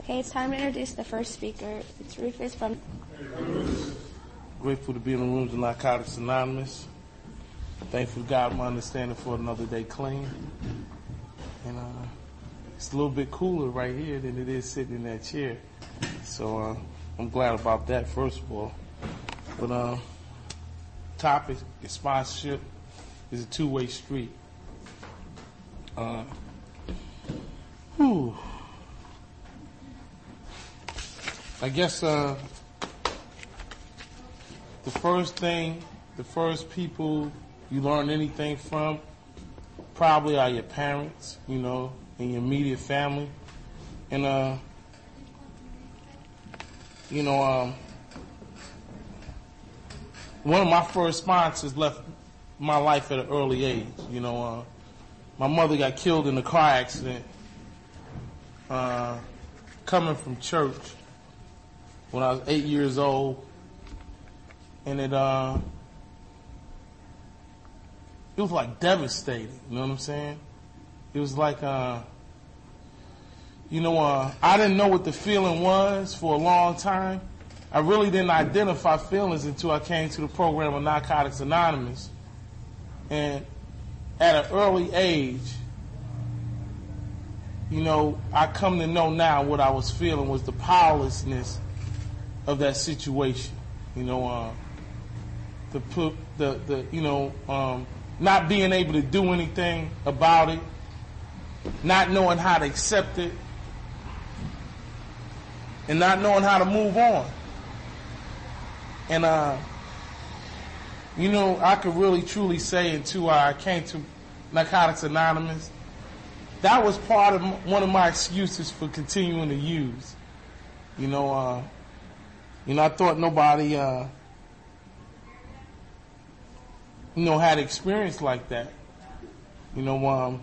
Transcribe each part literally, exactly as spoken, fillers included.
Okay, it's time to introduce the first speaker. It's Rufus from... Grateful to be in the rooms of Narcotics Anonymous. Thankful to God my understanding for another day clean. And uh, it's a little bit cooler right here than it is sitting in that chair. So uh, I'm glad about that, first of all. But uh, topic is sponsorship is a two-way street. Uh, whew. I guess uh, the first thing, the first people you learn anything from probably are your parents, you know, and your immediate family. And, uh, you know, um, one of my first sponsors left my life at an early age. You know, uh, my mother got killed in a car accident uh, coming from church when I was eight years old, and it uh, it was like devastating. You know what I'm saying? It was like, uh, you know, uh, I didn't know what the feeling was for a long time. I really didn't identify feelings until I came to the program of Narcotics Anonymous, and at an early age, you know, I come to know now what I was feeling was the powerlessness of that situation. You know, uh, the put the the you know um, not being able to do anything about it, not knowing how to accept it, and not knowing how to move on. And uh, you know, I could really truly say until I came to Narcotics Anonymous, that was part of m- one of my excuses for continuing to use. You know, uh, you know, I thought nobody, uh, you know, had experience like that. You know, um,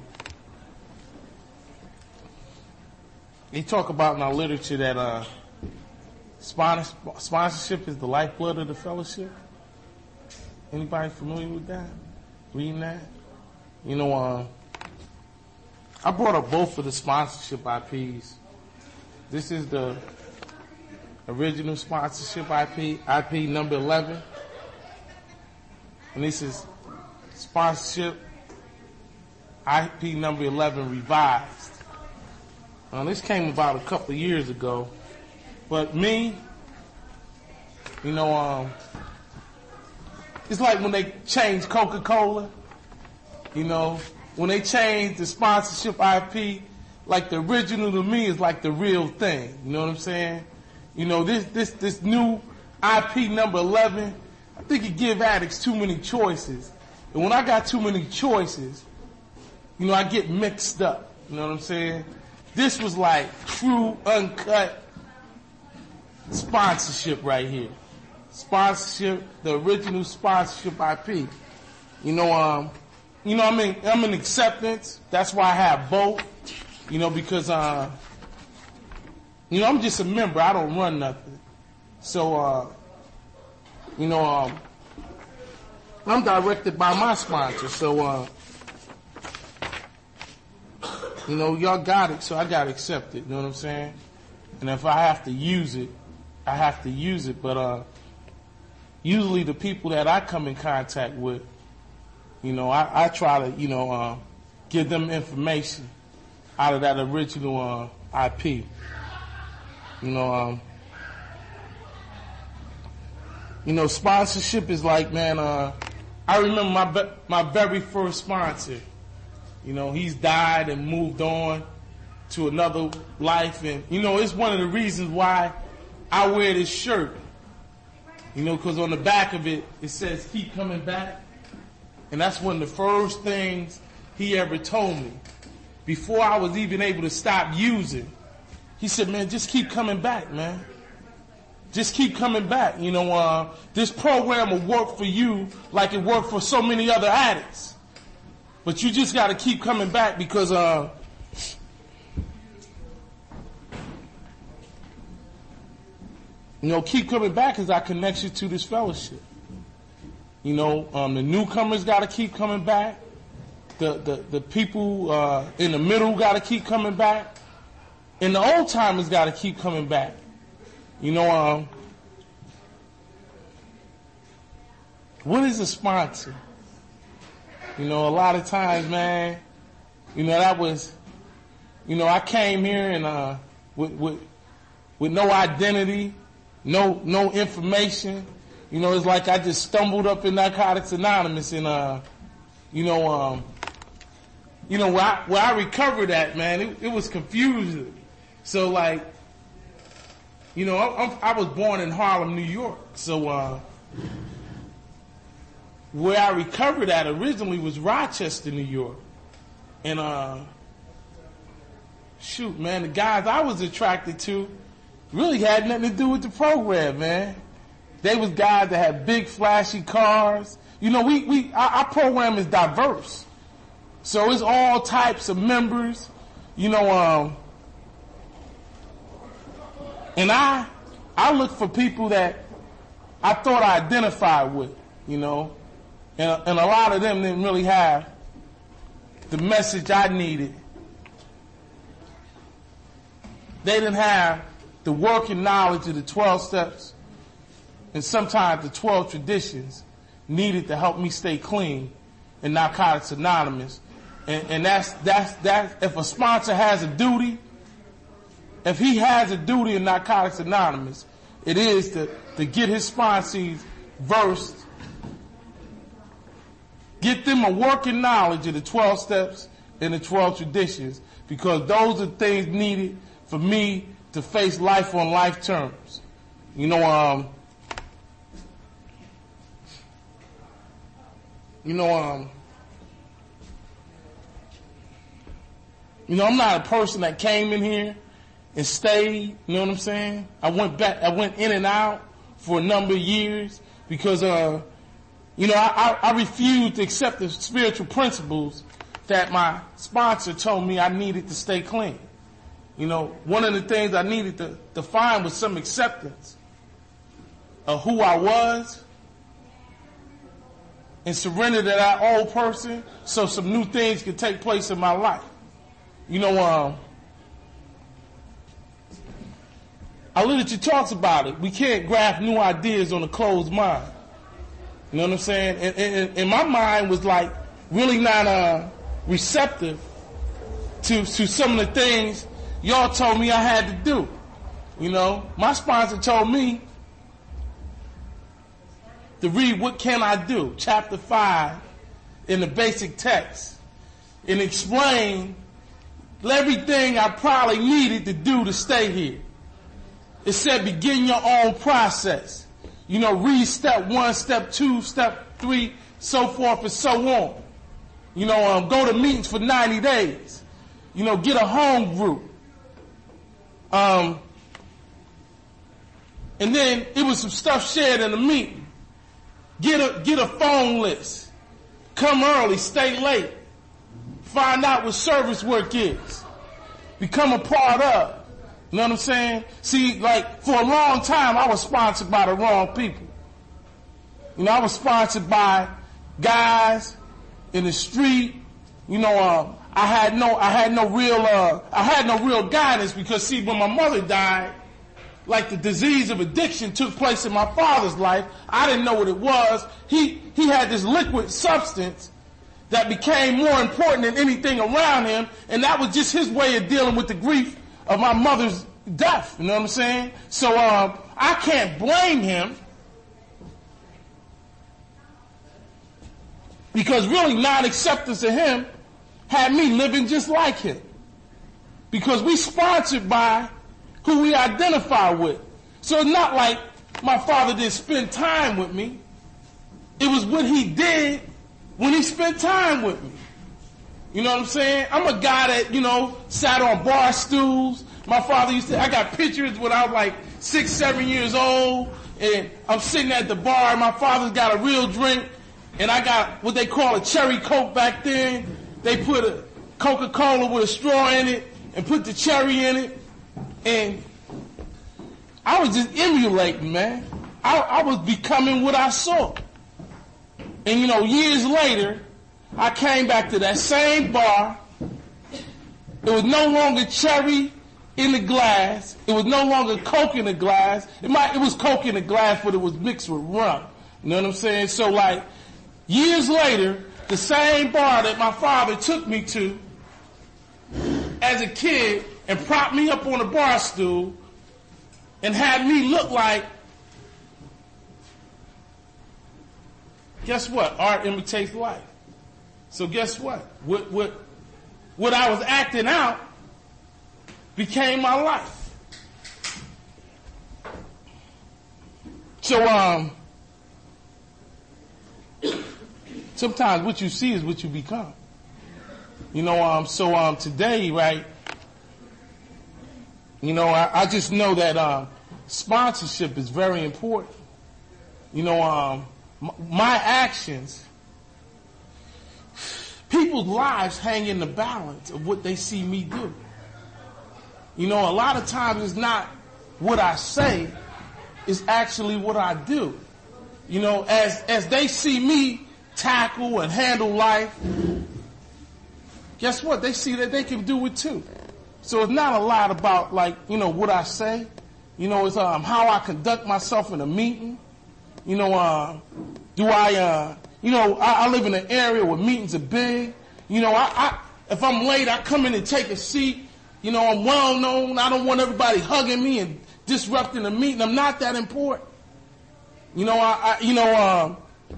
they talk about in our literature that uh, sponsor- sponsorship is the lifeblood of the fellowship. Anybody familiar with that? Reading that? You know, uh, I brought up both of the sponsorship I Ps. This is the original sponsorship I P, I P number eleven. And this is sponsorship I P number eleven revised. Now, this came about a couple of years ago. But me, you know, um, it's like when they changed Coca-Cola, you know, when they changed the sponsorship I P, like the original to me is like the real thing. You know what I'm saying? You know, this this this new I P number eleven, I think it give addicts too many choices. And when I got too many choices, you know, I get mixed up. You know what I'm saying? This was like true, uncut sponsorship right here. Sponsorship, the original sponsorship I P. You know, um, you know, I'm in, I'm in acceptance. That's why I have both. You know, because, uh, you know, I'm just a member. I don't run nothing. So, uh, you know, um, I'm directed by my sponsor. So, uh, you know, y'all got it, so I got to accept it. You know what I'm saying? And if I have to use it, I have to use it. But, uh, usually the people that I come in contact with, you know, I, I try to, you know, uh, give them information out of that original uh, I P. You know, um, you know, sponsorship is like, man, uh, I remember my be- my very first sponsor. You know, he's died and moved on to another life. And, you know, it's one of the reasons why I wear this shirt. You know, because on the back of it, it says, keep coming back. And that's one of the first things he ever told me. Before I was even able to stop using, he said, man, just keep coming back, man. Just keep coming back. You know, uh, this program will work for you like it worked for so many other addicts. But you just got to keep coming back because, uh, you know, keep coming back as I connect you to this fellowship. You know, um, the newcomers got to keep coming back. The the, the people uh, in the middle got to keep coming back. And the old timers got to keep coming back. You know, um, what is a sponsor? You know, a lot of times, man, you know, that was, you know, I came here and, uh, with, with, with no identity, no, no information. You know, it's like I just stumbled up in Narcotics Anonymous and, uh, you know, um, you know, where I, where I recovered at, man, it, it was confusing. So, like, you know, I, I, I was born in Harlem, New York. So, uh, where I recovered at originally was Rochester, New York. And, uh, shoot, man, the guys I was attracted to really had nothing to do with the program, man. They was guys that had big, flashy cars. You know, we, we, our, our program is diverse. So it's all types of members, you know, um, and I, I look for people that I thought I identified with, you know, and, and a lot of them didn't really have the message I needed. They didn't have the working knowledge of the twelve steps and sometimes the twelve traditions needed to help me stay clean in Narcotics Anonymous. And, and that's, that's, that's, if a sponsor has a duty, if he has a duty in Narcotics Anonymous, it is to, to get his sponsees versed, get them a working knowledge of the twelve steps and the twelve traditions, because those are things needed for me to face life on life terms. You know, um, you know, um, you know, I'm not a person that came in here and stayed. You know what I'm saying? I went back, I went in and out for a number of years because, uh, you know, I, I, I refused to accept the spiritual principles that my sponsor told me I needed to stay clean. You know, one of the things I needed to, to find was some acceptance of who I was and surrender to that old person so some new things could take place in my life. You know, um, our literature talks about it. We can't graft new ideas on a closed mind. You know what I'm saying? And, and, and my mind was like really not uh, receptive to, to some of the things y'all told me I had to do. You know, my sponsor told me to read What Can I Do? Chapter five in the basic text and explain everything I probably needed to do to stay here. It said begin your own process. You know, read step one, step two, step three, so forth and so on. You know, um, go to meetings for ninety days. You know, get a home group. Um, and then it was some stuff shared in the meeting. Get a, get a phone list. Come early, stay late. Find out what service work is. Become a part of. You know what I'm saying? See, like, for a long time, I was sponsored by the wrong people. You know, I was sponsored by guys in the street. You know, uh, I had no, I had no real, uh, I had no real guidance because, see, when my mother died, like the disease of addiction took place in my father's life. I didn't know what it was. He, he had this liquid substance that became more important than anything around him, and that was just his way of dealing with the grief of my mother's death. You know what I'm saying? So, um, I can't blame him because really non-acceptance of him had me living just like him. Because we sponsored by who we identify with. So it's not like my father didn't spend time with me. It was what he did when he spent time with me. You know what I'm saying? I'm a guy that, you know, sat on bar stools. My father used to, I got pictures when I was like six, seven years old, and I'm sitting at the bar, and my father's got a real drink, and I got what they call a cherry Coke back then. They put a Coca-Cola with a straw in it and put the cherry in it, and I was just emulating, man. I, I was becoming what I saw. And, you know, years later, I came back to that same bar. It was no longer cherry in the glass. It was no longer Coke in the glass. It might, it was Coke in the glass, but it was mixed with rum. You know what I'm saying? So like, years later, the same bar that my father took me to as a kid and propped me up on a bar stool and had me look like, guess what? Art imitates life. So guess what? What, what, what I was acting out became my life. So, um, sometimes what you see is what you become. You know, um, so, um, today, right, you know, I, I just know that, um, sponsorship is very important. You know, um, m- my actions, people's lives hang in the balance of what they see me do. You know, a lot of times it's not what I say, it's actually what I do. You know, as as they see me tackle and handle life, guess what? They see that they can do it too. So it's not a lot about, like, you know, what I say. You know, it's um, how I conduct myself in a meeting. You know, uh, do I, uh, you know, I, I live in an area where meetings are big. You know, I, I if I'm late, I come in and take a seat. You know, I'm well known. I don't want everybody hugging me and disrupting the meeting. I'm not that important. You know, I, I you know, um,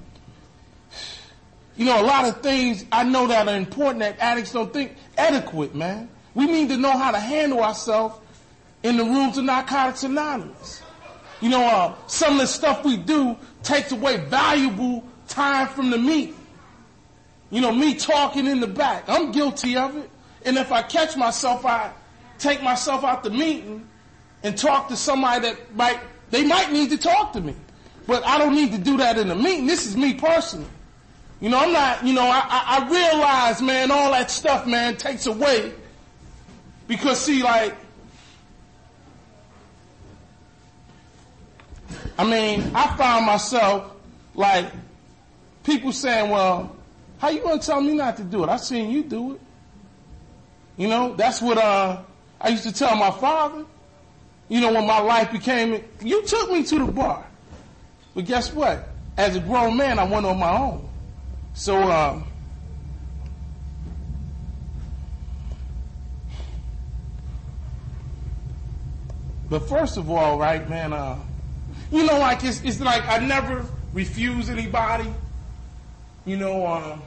you know, a lot of things I know that are important that addicts don't think. Etiquette, man. We need to know how to handle ourselves in the rooms of Narcotics Anonymous. You know, uh, some of the stuff we do takes away valuable time from the meeting. You know, me talking in the back. I'm guilty of it. And if I catch myself, I take myself out the meeting and talk to somebody that might, they might need to talk to me. But I don't need to do that in the meeting. This is me personally. You know, I'm not, you know, I, I, I realize, man, all that stuff, man, takes away. Because, see, like, I mean, I found myself, like, people saying, well, how you going to tell me not to do it? I seen you do it. You know, that's what uh, I used to tell my father. You know, when my life became, you took me to the bar. But guess what? As a grown man, I went on my own. So, um, but first of all, right, man, uh, you know, like, it's, it's like I never refuse anybody. You know, um,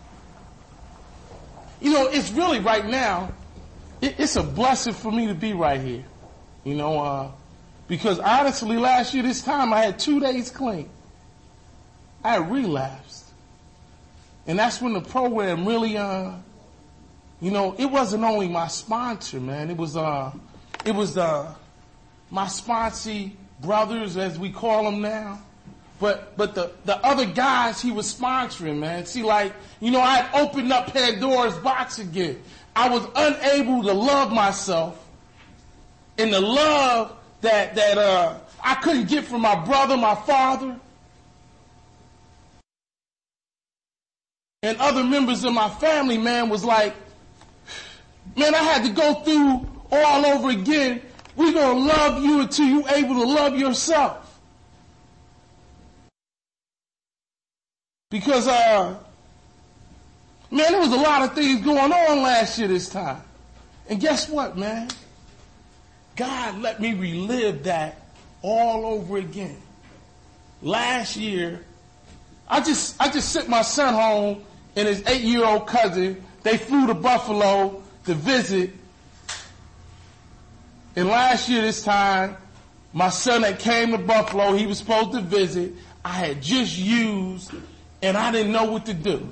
you know, it's really right now, it, it's a blessing for me to be right here. You know, uh, because honestly, last year this time I had two days clean. I had relapsed. And that's when the program really, uh, you know, it wasn't only my sponsor, man. It was, uh, it was, uh, my sponsee brothers, as we call them now. But, but the, the other guys he was sponsoring, man. See, like, you know, I had opened up Pandora's box again. I was unable to love myself and the love that, that, uh, I couldn't get from my brother, my father, and other members of my family, man, was like, man, I had to go through all over again. We're going to love you until you're able to love yourself. Because, uh, man, there was a lot of things going on last year this time. And guess what, man? God let me relive that all over again. Last year, I just, I just sent my son home and his eight-year-old cousin. They flew to Buffalo to visit. And last year this time, my son that came to Buffalo, he was supposed to visit, I had just used, and I didn't know what to do.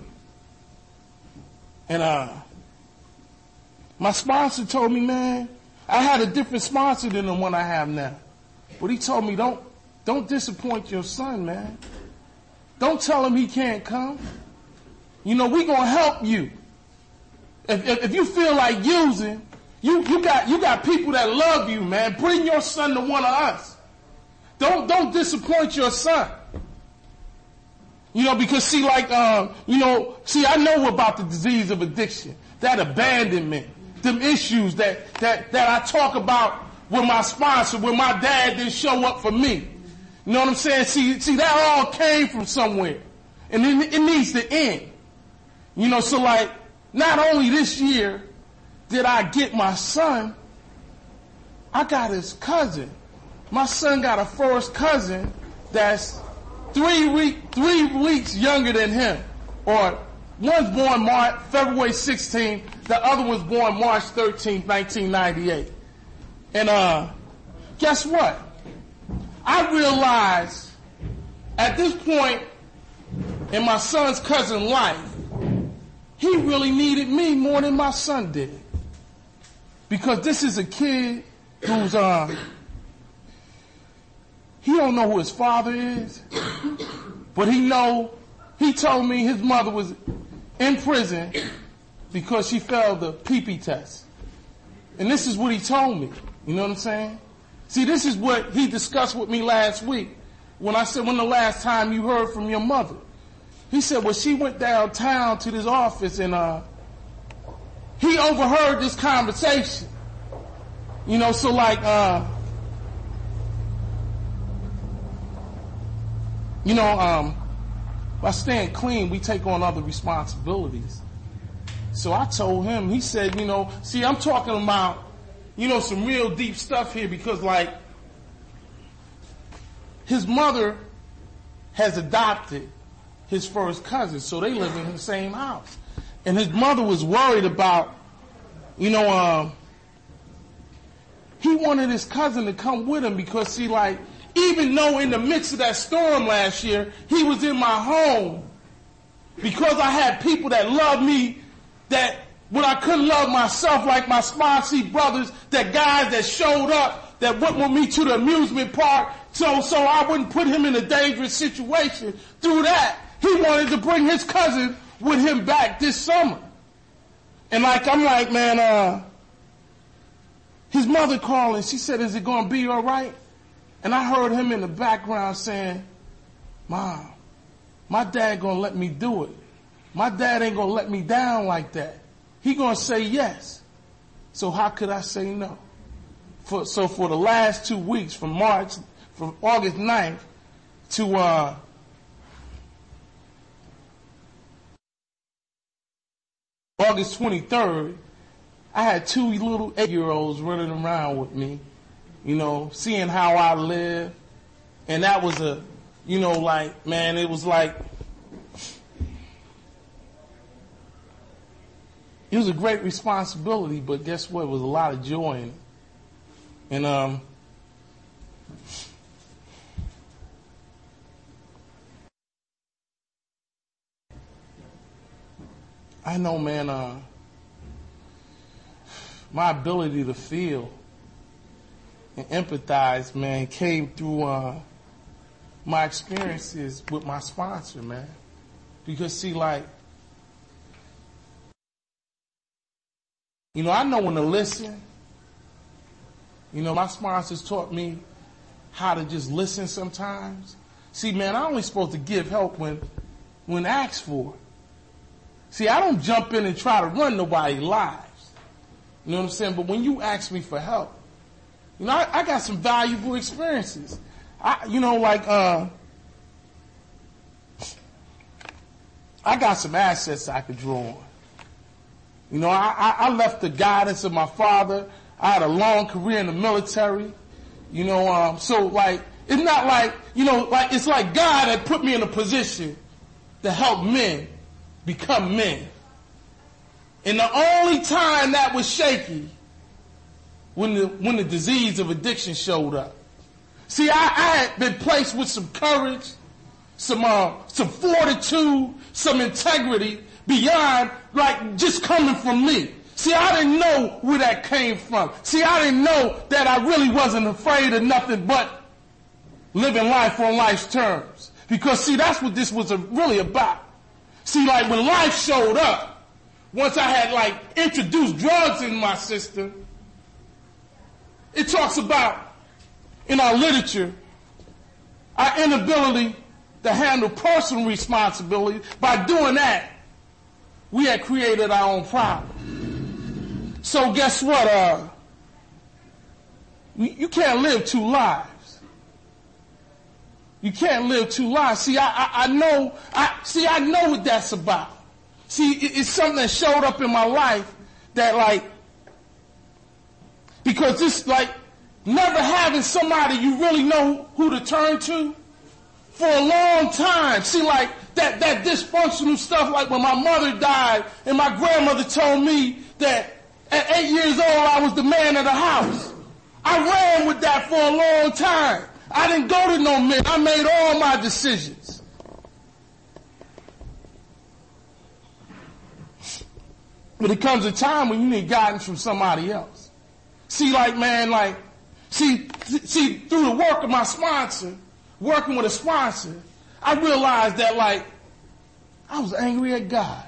And uh, my sponsor told me, man, I had a different sponsor than the one I have now. But he told me, don't, don't disappoint your son, man. Don't tell him he can't come. You know, we gonna help you. If, if, if you feel like using, you, you got, you got people that love you, man. Bring your son to one of us. Don't, don't disappoint your son. You know, because see, like, um, you know, see, I know about the disease of addiction, that abandonment, them issues that, that, that I talk about with my sponsor, when my dad didn't show up for me. You know what I'm saying? See, see, that all came from somewhere. And it, it needs to end. You know, so like, not only this year did I get my son, I got his cousin. My son got a first cousin that's three week, three weeks younger than him. Or one's born March, February sixteenth, the other was born March thirteenth, nineteen ninety-eight. And uh, guess what? I realized at this point in my son's cousin's life, he really needed me more than my son did. Because this is a kid who's, uh, he don't know who his father is, but he know, he told me his mother was in prison because she failed the P P test. And this is what he told me. You know what I'm saying? See, this is what he discussed with me last week when I said, when the last time you heard from your mother? He said, well, she went downtown to this office and uh, he overheard this conversation. You know, so like, uh, you know, um, by staying clean, we take on other responsibilities. So I told him, he said, you know, see, I'm talking about, you know, some real deep stuff here because, like, his mother has adopted his first cousin, so they live in the same house. And his mother was worried about, you know, um, he wanted his cousin to come with him because, see, like, even though in the midst of that storm last year, he was in my home because I had people that loved me that when I couldn't love myself, like my sponsee brothers, that guys that showed up, that went with me to the amusement park, so, so I wouldn't put him in a dangerous situation. Through that, he wanted to bring his cousin with him back this summer. And like, I'm like, man, uh, his mother calling, she said, is it going to be all right? And I heard him in the background saying, Mom, my dad going to let me do it. My dad ain't going to let me down like that. He going to say yes. So how could I say no? For, so for the last two weeks, from March, from August ninth to uh, August twenty-third, I had two little eight-year-olds running around with me, you know, seeing how I live. And that was a, you know, like, man, it was like, it was a great responsibility, but guess what? It was a lot of joy in it. And, um, I know, man, uh, my ability to feel and empathize, man, came through uh, my experiences with my sponsor, man. Because, see, like, you know, I know when to listen. You know, my sponsors taught me how to just listen sometimes. See, man, I'm only supposed to give help when, when asked for. See, I don't jump in and try to run nobody's lives. You know what I'm saying? But when you ask me for help, you know, I, I got some valuable experiences. I, you know, like, uh, I got some assets I could draw on. You know, I, I, I left the guidance of my father. I had a long career in the military. You know, um, so like, it's not like, you know, like, it's like God had put me in a position to help men become men. And the only time that was shaky, when the, when the disease of addiction showed up. See, I, I had been placed with some courage, some, uh, some fortitude, some integrity beyond, like, just coming from me. See, I didn't know where that came from. See, I didn't know that I really wasn't afraid of nothing but living life on life's terms. Because, see, that's what this was really about. See, like, when life showed up, once I had, like, introduced drugs in my system, it talks about, in our literature, our inability to handle personal responsibility. By doing that, we had created our own problem. So guess what? Uh, you can't live two lives. You can't live two lives. See, I, I, I know, I, see, I know what that's about. See, it, it's something that showed up in my life that like, because this like, never having somebody you really know who to turn to for a long time. See, like, that, that dysfunctional stuff, like when my mother died and my grandmother told me that at eight years old I was the man of the house. I ran with that for a long time. I didn't go to no men. I made all my decisions. But it comes a time when you need guidance from somebody else. See, like, man, like, see, see, through the work of my sponsor, working with a sponsor, I realized that, like, I was angry at God.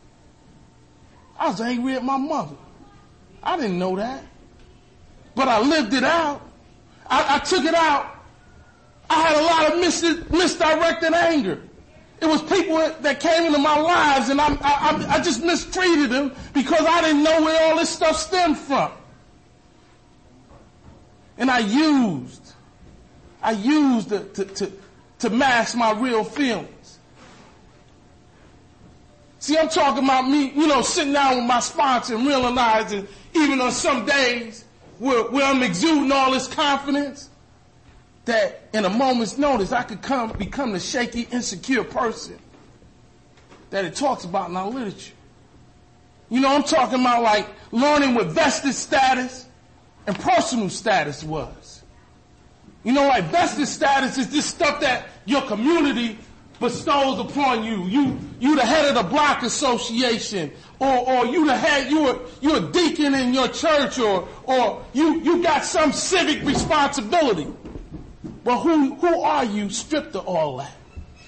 I was angry at my mother. I didn't know that. But I lived it out. I, I took it out. I had a lot of mis- misdirected anger. It was people that came into my lives, and I, I, I just mistreated them because I didn't know where all this stuff stemmed from. And I used, I used it to, to, to mask my real feelings. See, I'm talking about me, you know, sitting down with my sponsor and realizing, even on some days where, where I'm exuding all this confidence, that in a moment's notice I could come become the shaky, insecure person that it talks about in our literature. You know, I'm talking about like learning what vested status and personal status was. You know, like vested status is this stuff that your community bestows upon you. You, you the head of the block association, or, or you the head, you a, you a deacon in your church, or, or you, you got some civic responsibility. But who, who are you stripped of all that?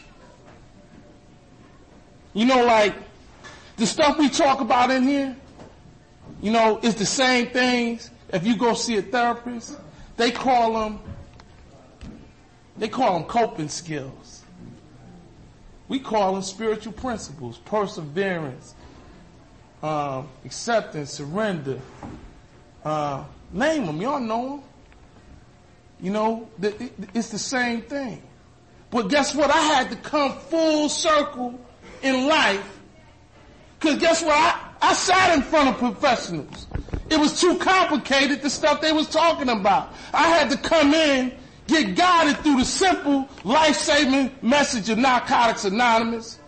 You know, like, the stuff we talk about in here, you know, it's the same things. If you go see a therapist, they call them, they call them coping skills. We call them spiritual principles, perseverance, um, acceptance, surrender. Uh, name them, y'all know them. You know, it's the same thing. But guess what? I had to come full circle in life. Because guess what? I, I sat in front of professionals. It was too complicated, the stuff they was talking about. I had to come in, get guided through the simple, life-saving message of Narcotics Anonymous,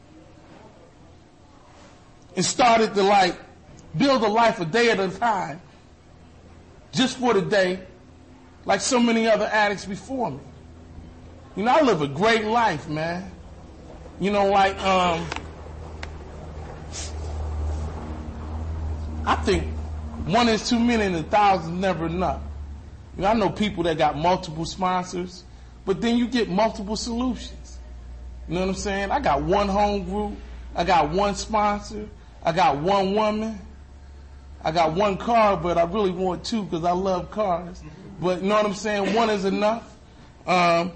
and started to, like, build a life a day at a time, just for the day, like so many other addicts before me. You know, I live a great life, man. You know, like, um, I think one is too many and a thousand is never enough. You know, I know people that got multiple sponsors, but then you get multiple solutions. You know what I'm saying? I got one home group. I got one sponsor. I got one woman. I got one car, but I really want two because I love cars. But you know what I'm saying? One is enough. Um,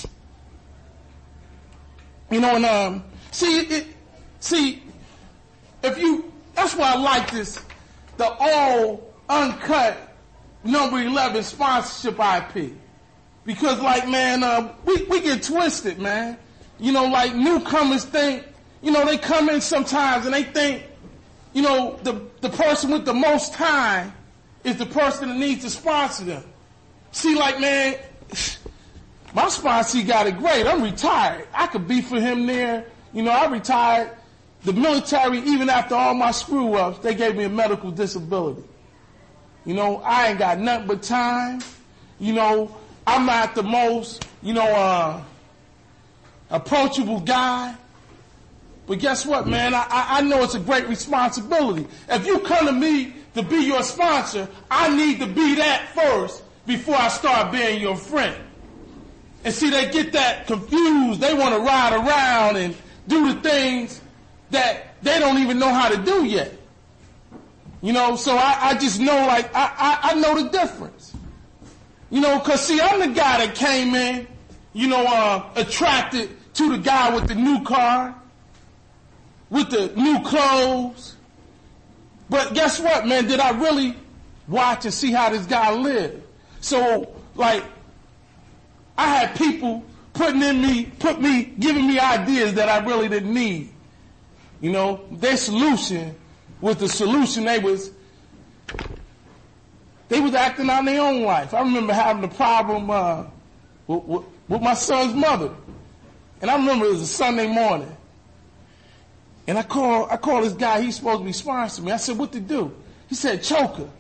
you know, and um, see, it, see, if you, that's why I like this, the all uncut number eleven sponsorship I P, because like man, uh, we we get twisted, man. You know, like newcomers think, you know, they come in sometimes and they think, you know, the the person with the most time is the person that needs to sponsor them. See, like, man, my sponsor got it great. I'm retired. I could be for him there. You know, I retired. The military, even after all my screw-ups, they gave me a medical disability. You know, I ain't got nothing but time. You know, I'm not the most, you know, uh, approachable guy. But guess what, man? I, I know it's a great responsibility. If you come to me to be your sponsor, I need to be that first before I start being your friend. And see, they get that confused. They want to ride around and do the things that they don't even know how to do yet. You know, so I, I just know, like, I, I, I know the difference. You know, because, see, I'm the guy that came in, you know, uh, attracted to the guy with the new car, with the new clothes, But guess what, man? Did I really watch and see how this guy lived? So, like, I had people putting in me, put me, giving me ideas that I really didn't need. You know, their solution was the solution they was, they was acting on their own life. I remember having a problem uh, with, with, with my son's mother. And I remember it was a Sunday morning. And I called, I called this guy, he's supposed to be sponsoring me. I said, what to do? He said, choke her.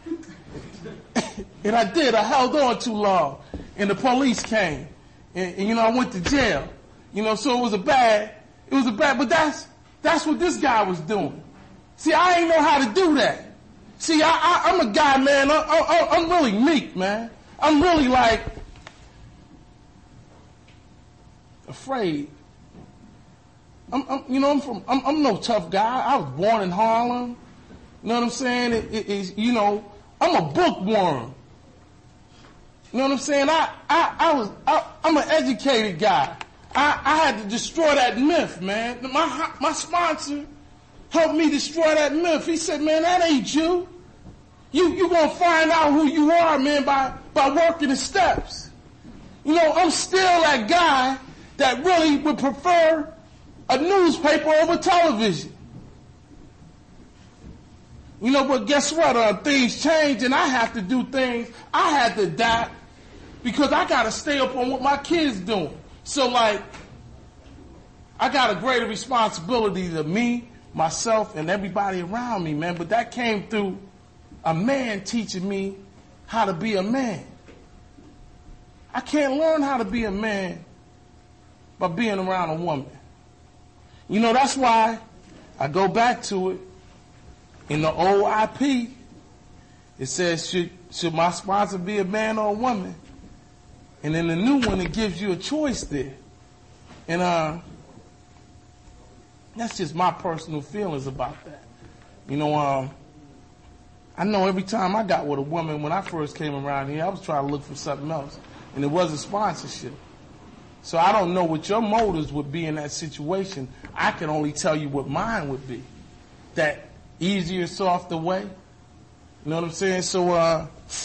And I did. I held on too long. And the police came. And, and, you know, I went to jail. You know, so it was a bad, it was a bad, but that's, that's what this guy was doing. See, I ain't know how to do that. See, I, I, I'm a guy, man, I, I, I'm really meek, man. I'm really like, afraid. I'm, I'm, you know, I'm from, I'm, I'm no tough guy. I was born in Harlem. You know what I'm saying? It, it, it's, you know, I'm a bookworm. You know what I'm saying? I, I, I was, I, I'm an educated guy. I, I had to destroy that myth, man. My, my sponsor helped me destroy that myth. He said, man, that ain't you. You, you gonna find out who you are, man, by, by working the steps. You know, I'm still that guy that really would prefer a newspaper over television. You know, but guess what? Uh, things change and I have to do things. I had to adapt because I got to stay up on what my kids doing. So, like, I got a greater responsibility to me, myself, and everybody around me, man. But that came through a man teaching me how to be a man. I can't learn how to be a man by being around a woman. You know, that's why I go back to it. In the old I P, it says, should, should my sponsor be a man or a woman? And in the new one, it gives you a choice there. And uh, that's just my personal feelings about that. You know, um, I know every time I got with a woman, when I first came around here, I was trying to look for something else. And it wasn't sponsorship. So I don't know what your motives would be in that situation. I can only tell you what mine would be. That easier, softer way. You know what I'm saying? So, uh,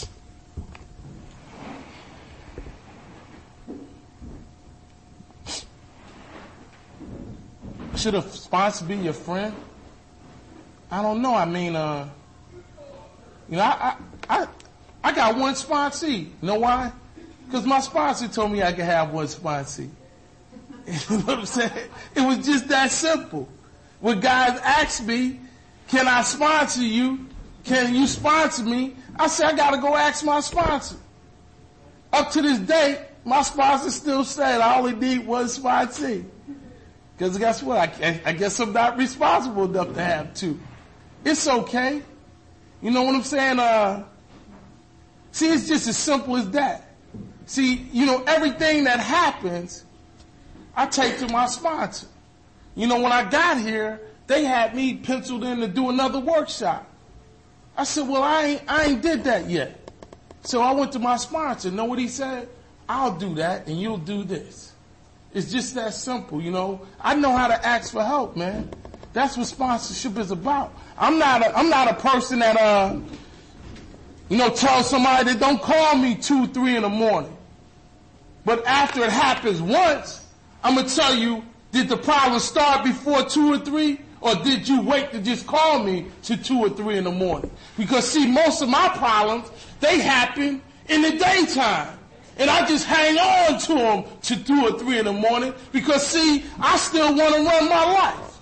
should a sponsor be your friend? I don't know. I mean, uh, you know, I, I, I, I got one sponsee. You know why? Because my sponsor told me I could have one sponsee. You know what I'm saying? It was just that simple. When guys ask me, can I sponsor you? Can you sponsor me? I said, I got to go ask my sponsor. Up to this day, my sponsor still said I only need one sponsee. Because guess what? I, I guess I'm not responsible enough to have two. It's okay. You know what I'm saying? Uh, see, it's just as simple as that. See, you know, everything that happens, I take to my sponsor. You know, when I got here, they had me penciled in to do another workshop. I said, well, I ain't, I ain't did that yet. So I went to my sponsor. Know what he said? I'll do that and you'll do this. It's just that simple, you know. I know how to ask for help, man. That's what sponsorship is about. I'm not a, I'm not a person that, uh, you know, tells somebody that don't call me two, three in the morning. But after it happens once, I'm going to tell you, did the problem start before two or three? Or did you wait to just call me to two or three in the morning? Because, see, most of my problems, they happen in the daytime. And I just hang on to them to two or three in the morning because, see, I still want to run my life.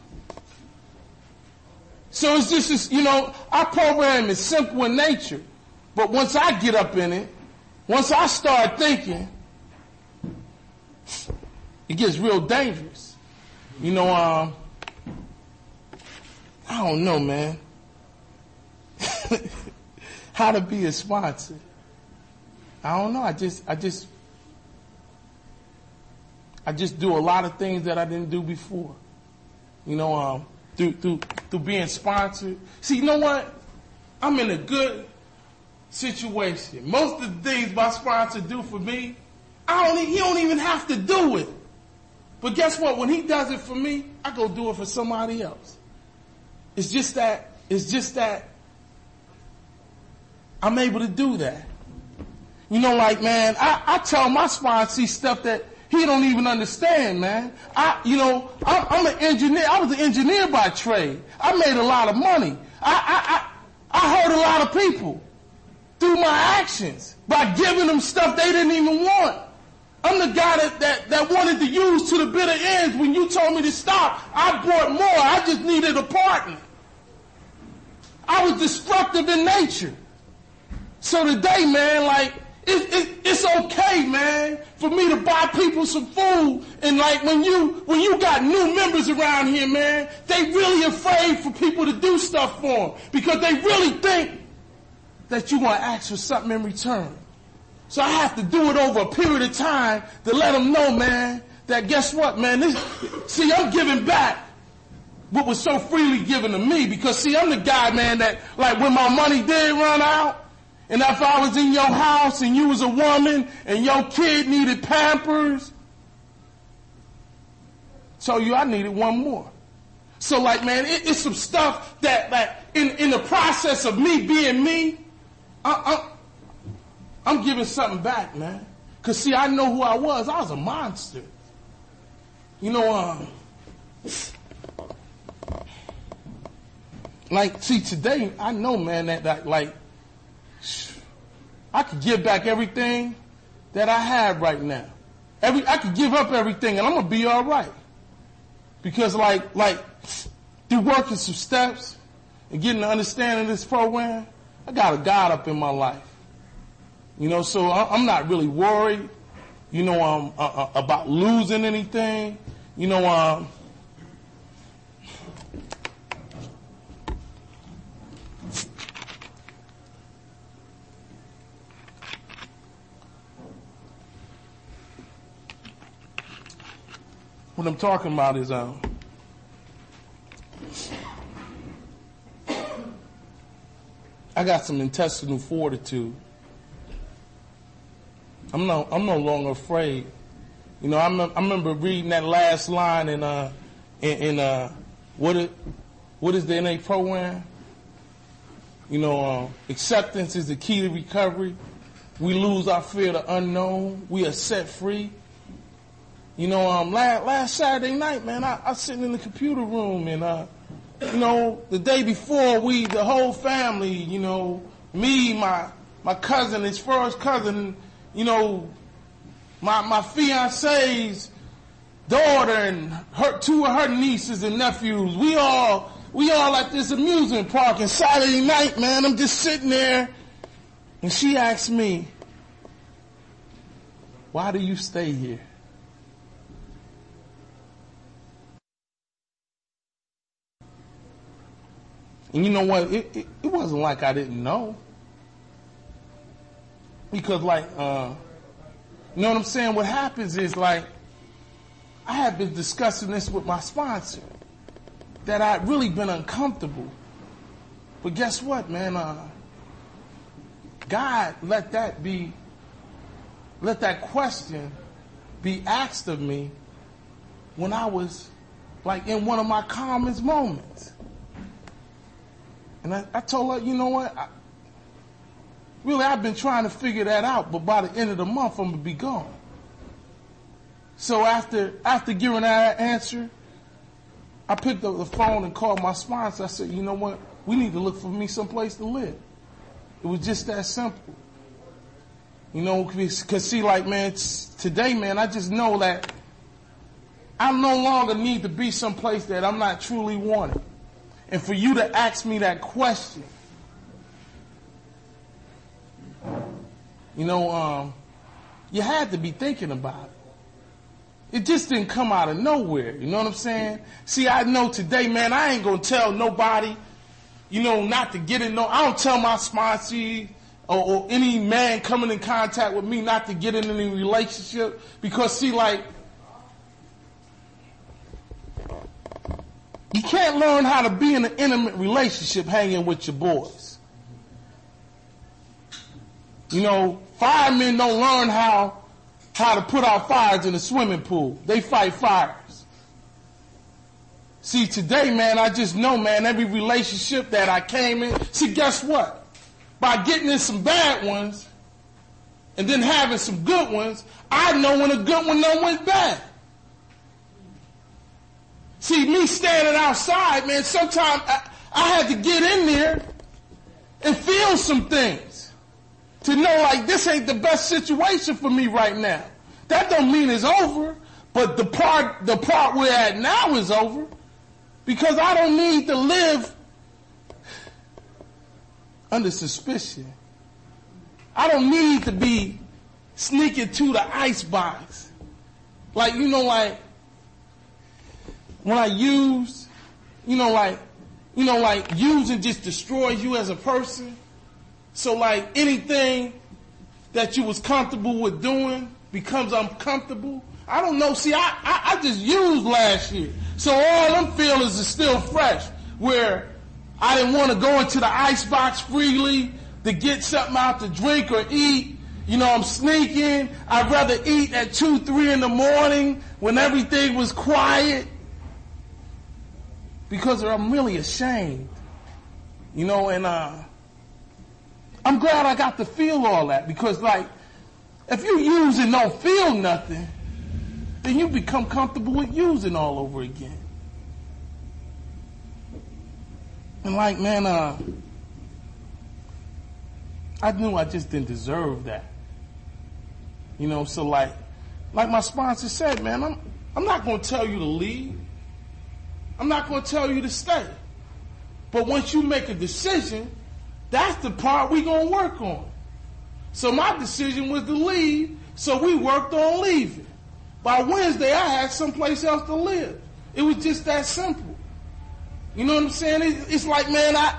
So it's just, you know, our program is simple in nature. But once I get up in it, once I start thinking, it gets real dangerous. You know, um, I don't know, man. How to be a sponsor. I don't know. I just, I just, I just do a lot of things that I didn't do before. You know, um, through, through, through being sponsored. See, you know what? I'm in a good situation. Most of the things my sponsor do for me, I don't, he don't even have to do it. But guess what? When he does it for me, I go do it for somebody else. It's just that It's just that I'm able to do that. You know, like, man, I, I tell my sponsee stuff that he don't even understand, man. I, you know, I'm, I'm an engineer. I was an engineer by trade. I made a lot of money. I, I, I, I hurt a lot of people through my actions by giving them stuff they didn't even want. I'm the guy that, that, that wanted to use to the bitter ends. When you told me to stop, I bought more. I just needed a partner. I was destructive in nature. So today, man, like, it, it, it's okay, man, for me to buy people some food. And like when you when you got new members around here, man, they really afraid for people to do stuff for them because they really think that you're going to ask for something in return. So I have to do it over a period of time to let them know, man, that guess what, man, this, see, I'm giving back what was so freely given to me because, see, I'm the guy, man, that, like, when my money did run out, and if I was in your house and you was a woman and your kid needed Pampers, so you, I needed one more. So, like, man, it, it's some stuff that, that in, in the process of me being me, I, I, I'm giving something back, man. Because, see, I know who I was. I was a monster. You know, um, like, see, today, I know, man, that, that like, I could give back everything that I have right now. Every I could give up everything, and I'm gonna be all right. Because, like, like through working some steps and getting the understanding of this program, I got a God up in my life. You know, so I'm not really worried. You know, um, uh, uh, about losing anything. You know, um. What I'm talking about is, um, I got some intestinal fortitude. I'm no, I'm no longer afraid. You know, I, me- I remember reading that last line in, uh, in, in uh, what it, what is the N A program? You know, uh, acceptance is the key to recovery. We lose our fear of the unknown. We are set free. You know, um, last, last Saturday night, man, I, I was sitting in the computer room and, uh, you know, the day before we, the whole family, you know, me, my, my cousin, his first cousin, you know, my, my fiance's daughter and her, two of her nieces and nephews, we all, we all at this amusement park, and Saturday night, man, I'm just sitting there and she asked me, why do you stay here? And you know what? It, it, it wasn't like I didn't know. Because, like, uh, you know what I'm saying? What happens is, like, I had been discussing this with my sponsor, that I'd really been uncomfortable. But guess what, man? Uh, God let that be, let that question be asked of me when I was, like, in one of my calmest moments. And I, I told her, you know what? I, really, I've been trying to figure that out, but by the end of the month, I'm going to be gone. So after after giving that answer, I picked up the phone and called my sponsor. I said, you know what? We need to look for me someplace to live. It was just that simple. You know, because see, like, man, today, man, I just know that I no longer need to be someplace that I'm not truly wanted. And for you to ask me that question, you know, um, you had to be thinking about it. It just didn't come out of nowhere. You know what I'm saying? See, I know today, man, I ain't going to tell nobody, you know, not to get in no, I don't tell my sponsee or, or any man coming in contact with me not to get in any relationship because, see, like, you can't learn how to be in an intimate relationship hanging with your boys. You know, firemen don't learn how how to put out fires in a swimming pool. They fight fires. See, today, man, I just know, man, every relationship that I came in, see, guess what? By getting in some bad ones and then having some good ones, I know when a good one, no one's bad. See, me standing outside, man, sometimes I, I had to get in there and feel some things to know, like, this ain't the best situation for me right now. That don't mean it's over, but the part, the part we're at now is over. Because I don't need to live under suspicion. I don't need to be sneaking to the icebox. Like, you know, like, when I use, you know, like, you know, like, using just destroys you as a person. So, like, anything that you was comfortable with doing becomes uncomfortable. I don't know. See, I, I, I just used last year. So all them feelings are still fresh, where I didn't want to go into the icebox freely to get something out to drink or eat. You know, I'm sneaking. I'd rather eat at two, three in the morning when everything was quiet because I'm really ashamed. You know, and uh, I'm glad I got to feel all that because, like, if you use and don't feel nothing, then you become comfortable with using all over again. And like, man, uh, I knew I just didn't deserve that. You know, so like, like my sponsor said, man, I'm, I'm not going to tell you to leave. I'm not going to tell you to stay. But once you make a decision, that's the part we're going to work on. So my decision was to leave, so we worked on leaving. By Wednesday, I had someplace else to live. It was just that simple. You know what I'm saying? It, it's like, man, I...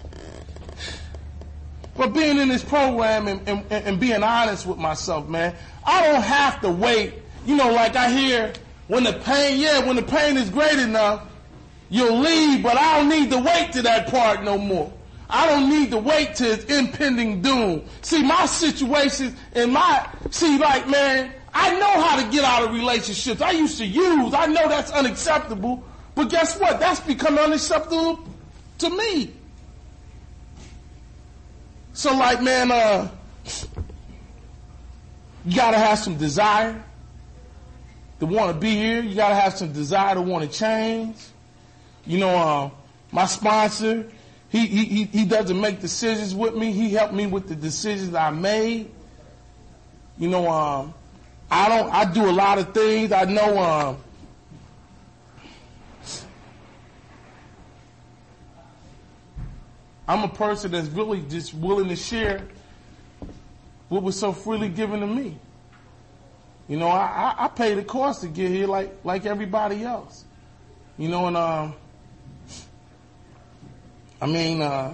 But being in this program and, and, and being honest with myself, man, I don't have to wait. You know, like I hear, when the pain, yeah, when the pain is great enough, you'll leave, but I don't need to wait to that part no more. I don't need to wait to its impending doom. See, my situation and my... See, like, man... I know how to get out of relationships. I used to use. I know that's unacceptable. But guess what? That's become unacceptable to me. So like, man, uh, you gotta have some desire to want to be here. You gotta have some desire to want to change. You know, uh, my sponsor, he, he, he doesn't make decisions with me. He helped me with the decisions I made. You know, um, I don't, I do a lot of things. I know, um, I'm a person that's really just willing to share what was so freely given to me. You know, I, I, I paid the cost to get here like, like everybody else. You know, and, um, I mean, uh,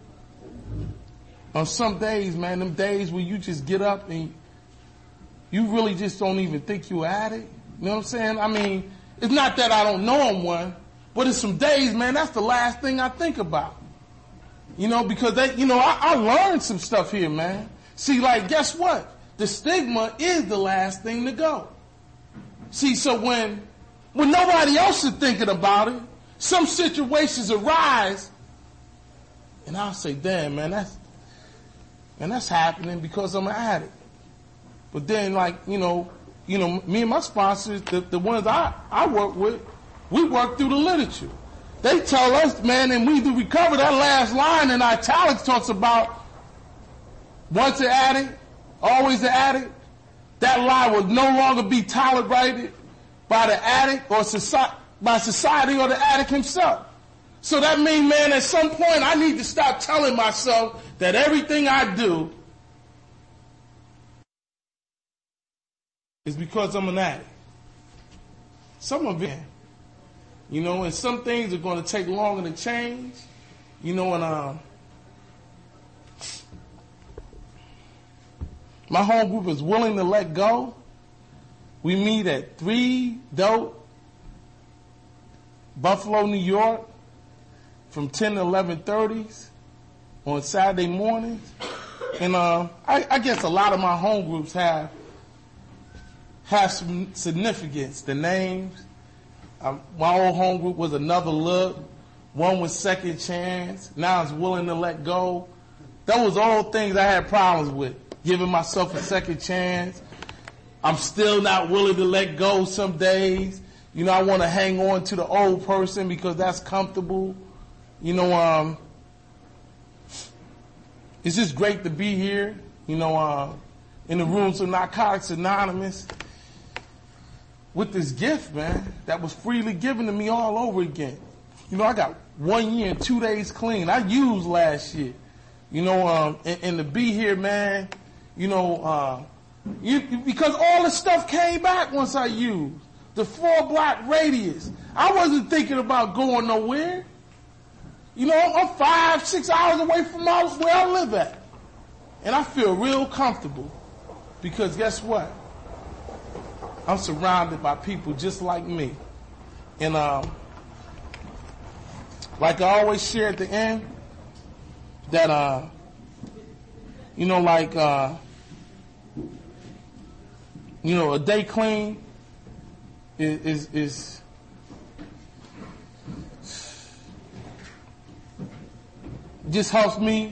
on some days, man, them days where you just get up and you really just don't even think you're at it. You know what I'm saying? I mean, it's not that I don't know I'm one, but it's some days, man, that's the last thing I think about. You know, because they, you know, I, I learned some stuff here, man. See, like, guess what? The stigma is the last thing to go. See, so when, when nobody else is thinking about it, some situations arise, and I'll say, damn, man, that's, man, that's happening because I'm an addict. But then, like, you know, you know, me and my sponsors, the, the ones I, I work with, we work through the literature. They tell us, man, and we do recover. That last line in italics talks about once an addict, always an addict. That lie will no longer be tolerated by the addict or society, by society or the addict himself. So that means, man, at some point I need to stop telling myself that everything I do is because I'm an addict. Some of it, you know, and some things are going to take longer to change, you know, and um, my home group is willing to let go. We meet at three Dope, Buffalo, New York, from ten to eleven thirty on Saturday mornings. And uh, I, I guess a lot of my home groups have have some significance. The names, I, my old home group was Another Look. One was Second Chance. Now it's Willing to Let Go. That was all things I had problems with. Giving myself a second chance. I'm still not willing to let go some days. You know, I want to hang on to the old person because that's comfortable. You know, um, it's just great to be here. You know, uh, in the rooms of Narcotics Anonymous with this gift, man, that was freely given to me all over again. You know, I got one year and two days clean. I used last year. You know, um, and, and to be here, man, you know, uh, you, because all the stuff came back once I used. The four block radius. I wasn't thinking about going nowhere. You know, I'm five, six hours away from my, where I live at. And I feel real comfortable. Because guess what? I'm surrounded by people just like me. And um, like I always share at the end, that, uh, you know, like, uh, you know, a day clean is, is, is just helps me.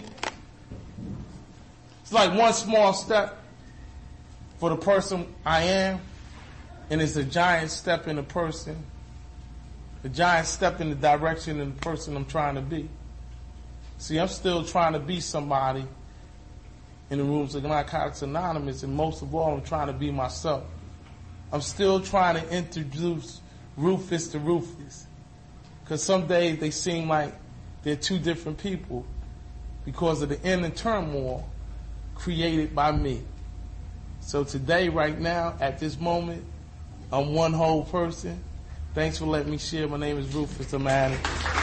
It's like one small step for the person I am, and it's a giant step in the person, a giant step in the direction of the person I'm trying to be. See, I'm still trying to be somebody in the rooms of Narcotics Anonymous, and most of all, I'm trying to be myself. I'm still trying to introduce Rufus to Rufus, because some days they seem like they're two different people because of the inner turmoil created by me. So today, right now, at this moment, I'm one whole person. Thanks for letting me share. My name is Rufus. I'm an addict.